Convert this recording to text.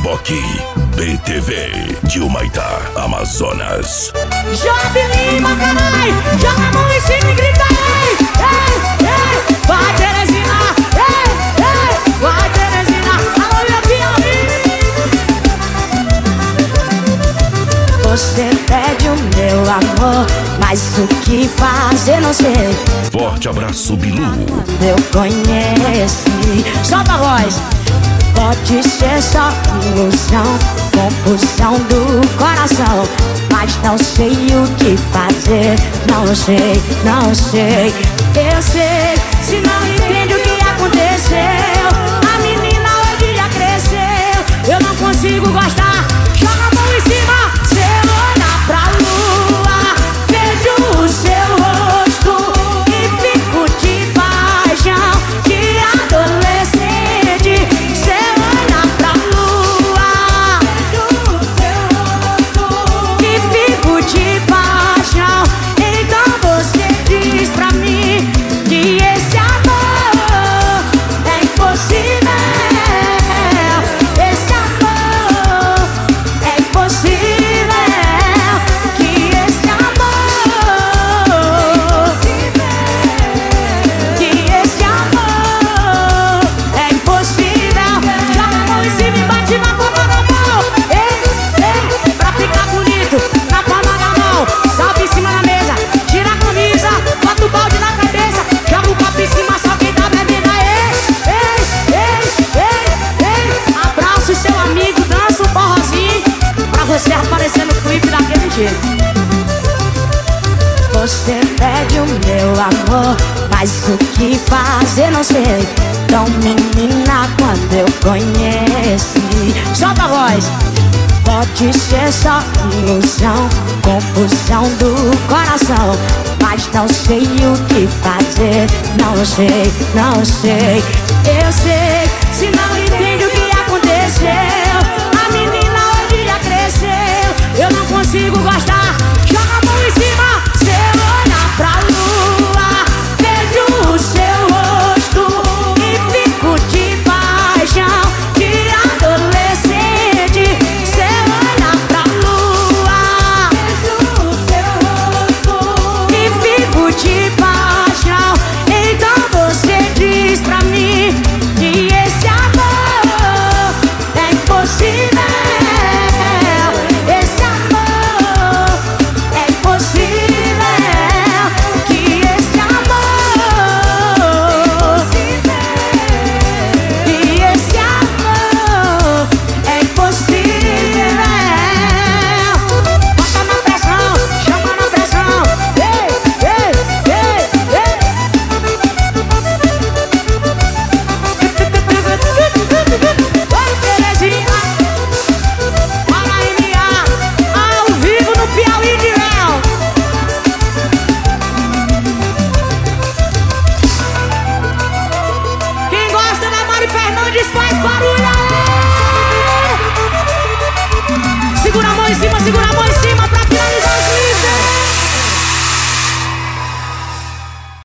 Moki BTV de Humaitá, Amazonas. Job Lima, carai, joga a mão em cima e grita ei, ei, ei. Vai Terezinha, ei, ei. Vai Terezinha, alô meu Piauí. Você pede o meu amor, mas o que fazer não sei. Forte abraço, Bilu. Eu conheci, solta a voz. Pode ser só ilusão, confusão do coração, mas não sei o que fazer. Não sei, não sei. Eu sei, se não entende o que aconteceu. A menina hoje já cresceu. Eu não consigo gostar. Joga a mão em cima. Se eu olhar pra lua, vejo o seu rosto e fico de paixão de adolescente. Se eu olhar pra lua, vejo o seu rosto e fico de paixão. Então você diz pra mim que esse amor é impossível. Esse amor é impossível. Que esse amor, que esse amor é impossível. Joga a mão em cima e bate na palma da mão. Ei, ei, pra ficar bonito, na palma da mão. Salve em cima da mesa, tira a camisa, bota o balde na cabeça, joga o copo em cima, só quem tá bebendo aí. Ei, ei, ei, ei. Abraça o seu amigo, dança um forrozinho, pra você aparecer no clipe daquele jeito. Você pede o meu amor, mas o que fazer não sei. Tão menina quando eu conheci. Solta a voz. Pode ser só ilusão, confusão do coração, mas não sei o que fazer. Não sei, não sei. Eu sei, se não entende o que aconteceu. A menina hoje já cresceu. Eu não consigo gostar. Joga a mão em cima. Se eu olhar pra lua, vejo o seu rosto e fico de paixão de adolescente. Se eu olhar pra lua, vejo o seu rosto e fico de paixão. Então você diz pra mim que esse amor é impossível. Esse amor é impossível. Que esse amor, que esse amor é impossível. Bota na pressão, chama na pressão. Ei, ei, ei, ei. Oi, Terezinha, fala MA, ao vivo no Piauí de Léo. Quem gosta da Mari Fernandes faz barulho aí. Segura a mão em cima, segura a mão em cima.